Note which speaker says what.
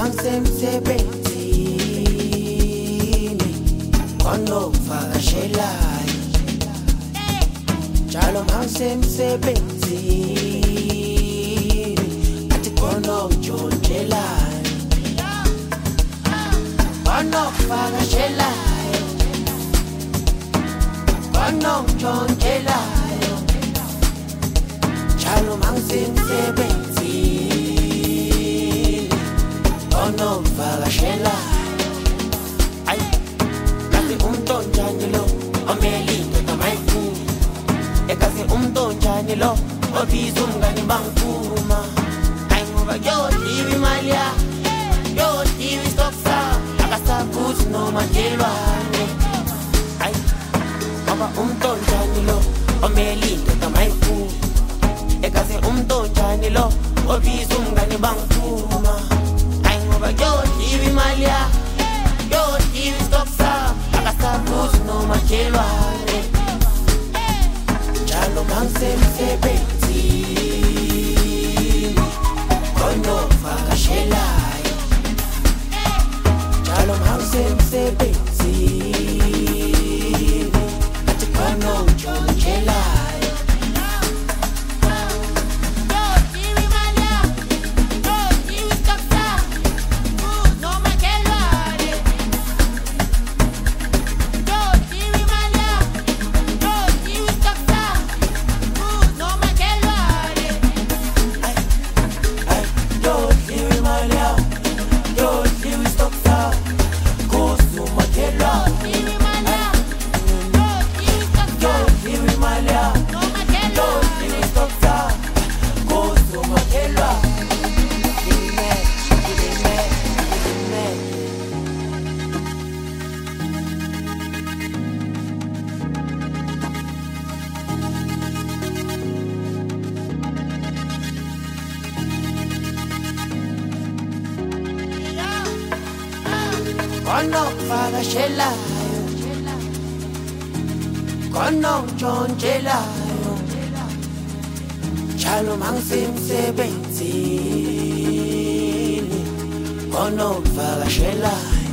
Speaker 1: mangisemsebenzini konokuvakashelayo njalo mangisemsebenzini athi konokuntshontshelana konokuvakashelayo konokuntshontshelanayo njalo mangisemsebenzini konovakashelayo ay kasi umntonjani lo omelindo tamayifuna ekasi umntonjani lo obiza umngane bangiphuma ay ngoba yodliwa imali ya yodliwa isitoksa akasabuthi nomadelwane ay ngoba umntonjani lo omelindo tamayifuna ekasi umntonjani lo obiza umngane bangiphuma ay ngoba yodliwa imali ya yodliwa isitoksa akasabuthi nomadelwane njalo mangisemsebenzini konovakashelayo njalo mangisemsebenzini athi konokuntshontshelanayo konokuvakashelayo konokuntshontshelanayo njalo mangisemsebenzini konovakashelayo